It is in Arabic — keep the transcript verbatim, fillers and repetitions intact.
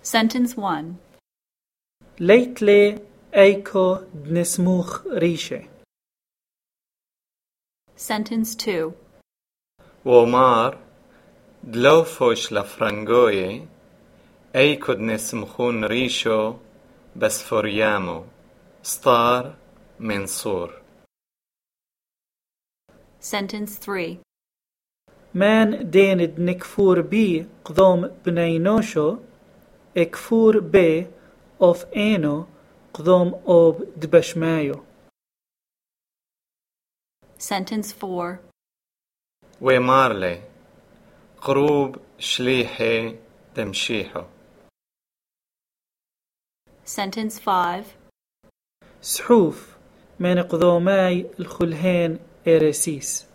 Sentence one. ليت لي أيكو دنسموخ ريشة. Sentence two. ومار دلوفوش لفرنجوي أي كد نسمخون ريشو بس فوريامو ستار منصور. Sentence three. مان دين دنكفور بي قضوم بنينوشو اكفور بي اوف اينو قضوم اوب دبشمايو. Sentence four. ومارلي قروب شليحي دمشيحو. Sentence five. سحوف من قضوماي الخلهين إرسيس.